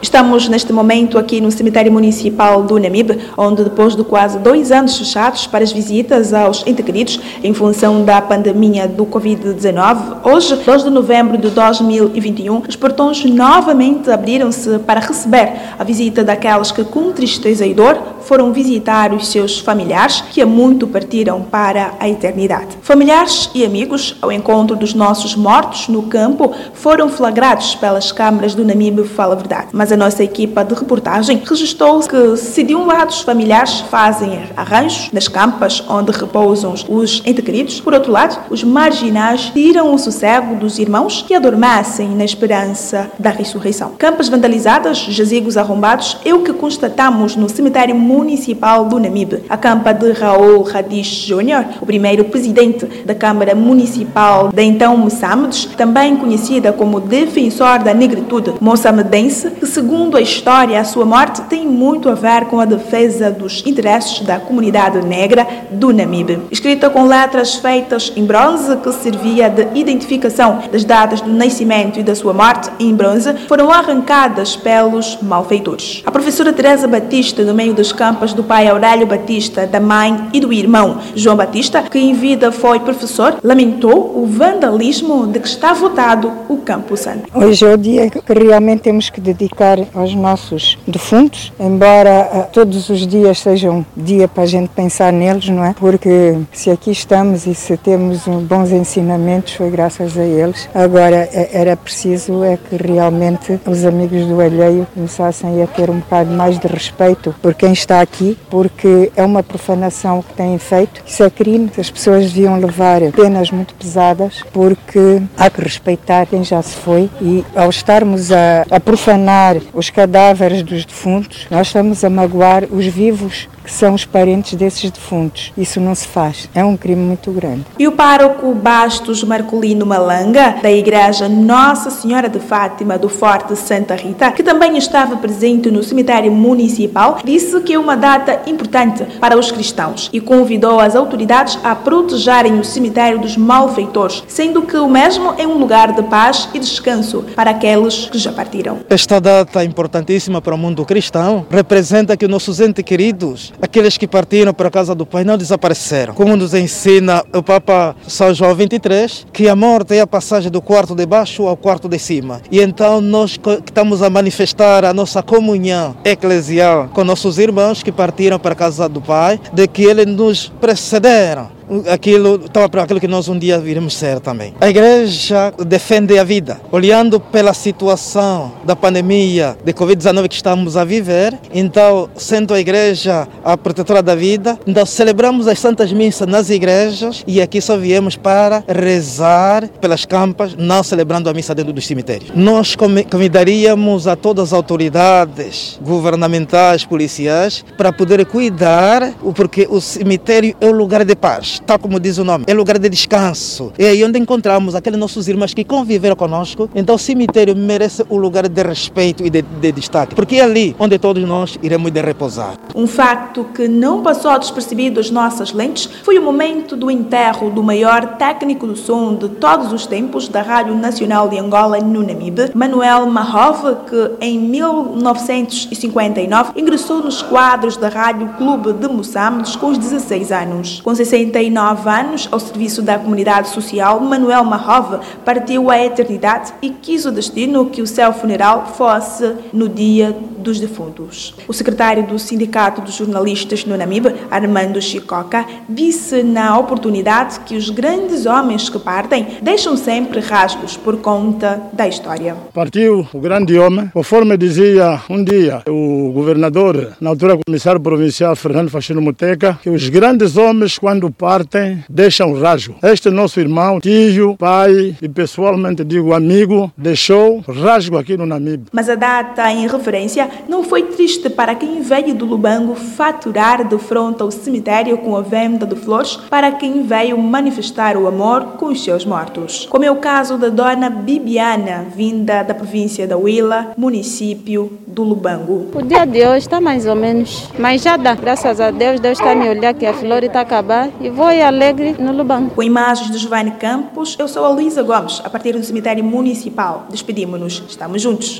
Estamos neste momento aqui no cemitério municipal do Namibe, onde depois de quase 2 anos fechados para as visitas aos entes queridos em função da pandemia do Covid-19, hoje, 2 de novembro de 2021, os portões novamente abriram-se para receber a visita daquelas que, com tristeza e dor, foram visitar os seus familiares que há muito partiram para a eternidade. Familiares e amigos, ao encontro dos nossos mortos no campo, foram flagrados pelas câmaras do Namibe Fala Verdade. Mas a nossa equipa de reportagem registrou que, se de um lado os familiares fazem arranjos nas campas onde repousam os entes queridos, por outro lado, os marginais tiram o sossego dos irmãos que adormecem na esperança da ressurreição. Campas vandalizadas, jazigos arrombados, é o que constatamos no cemitério municipal do Namibe. A campa de Raul Radish Júnior, o primeiro presidente da Câmara Municipal de então Moçambique, também conhecida como defensor da negritude moçambiquense, que, segundo a história, a sua morte tem muito a ver com a defesa dos interesses da comunidade negra do Namibe. Escrita com letras feitas em bronze, que servia de identificação das datas do nascimento e da sua morte em bronze, foram arrancadas pelos malfeitores. A professora Teresa Batista, no meio das campas do pai Aurélio Batista, da mãe e do irmão João Batista, que em vida foi professor, lamentou o vandalismo de que está votado o Campo Santo. Hoje é o dia que realmente temos que dedicar aos nossos defuntos, embora todos os dias sejam dia para a gente pensar neles, não é? Porque se aqui estamos e se temos bons ensinamentos, foi graças a eles. Agora era preciso que realmente os amigos do alheio começassem a ter um bocado mais de respeito por quem está aqui, porque é uma profanação que têm feito. Isso é crime, as pessoas deviam levar penas muito pesadas, porque há que respeitar quem já se foi, e ao estarmos a profanar os cadáveres dos defuntos, nós estamos a magoar os vivos, que são os parentes desses defuntos. Isso não se faz. É um crime muito grande. E o pároco Bastos Marcolino Malanga, da Igreja Nossa Senhora de Fátima do Forte Santa Rita, que também estava presente no cemitério municipal, disse que é uma data importante para os cristãos e convidou as autoridades a protegerem o cemitério dos malfeitores, sendo que o mesmo é um lugar de paz e descanso para aqueles que já partiram. Esta data importantíssima para o mundo cristão representa que nossos entes queridos, aqueles que partiram para a casa do Pai, não desapareceram. Como nos ensina o Papa São João 23, que a morte é a passagem do quarto de baixo ao quarto de cima. E então nós estamos a manifestar a nossa comunhão eclesial com nossos irmãos que partiram para a casa do Pai, de que eles nos precederam. Aquilo que nós um dia viremos ser também. A igreja defende a vida, olhando pela situação da pandemia de Covid-19 que estamos a viver. Então, sendo a igreja a protetora da vida, então celebramos as santas missas nas igrejas, e aqui só viemos para rezar pelas campas, não celebrando a missa dentro dos cemitérios. Nós convidaríamos a todas as autoridades governamentais, policiais, para poder cuidar, porque o cemitério é um lugar de paz. Tal como diz o nome, é lugar de descanso. É aí onde encontramos aqueles nossos irmãos que conviveram conosco. Então o cemitério merece um lugar de respeito e de destaque, porque é ali onde todos nós iremos de repousar. Um facto que não passou despercebido às nossas lentes foi o momento do enterro do maior técnico do som de todos os tempos da Rádio Nacional de Angola no Namibe, Manuel Mahove, que em 1959 ingressou nos quadros da Rádio Clube de Moçambique com os 16 anos. Com 69 anos ao serviço da comunidade social, Manuel Mahove partiu à eternidade e quis o destino que o seu funeral fosse no dia dos defuntos. O secretário do Sindicato dos Jornalistas no Namibe, Armando Chicoca, disse na oportunidade que os grandes homens que partem deixam sempre rasgos por conta da história. Partiu o grande homem, conforme dizia um dia o governador, na altura comissário provincial Fernando Faxino Muteca, que os grandes homens, quando partem, deixam rasgo. Este nosso irmão, tio, pai e pessoalmente digo amigo, deixou rasgo aqui no Namibe. Mas a data em referência não foi triste para quem veio do Lubango faturar de frente ao cemitério com a venda de flores, para quem veio manifestar o amor com os seus mortos. Como é o caso da dona Bibiana, vinda da província da Huila, município do Lubango. O dia de hoje está mais ou menos, mas já dá. Graças a Deus, Deus está a me olhar que a flor está a acabar e vou alegre no Lubango. Com imagens de Giovanni Campos, eu sou a Luísa Gomes, a partir do cemitério municipal. Despedimos-nos. Estamos juntos.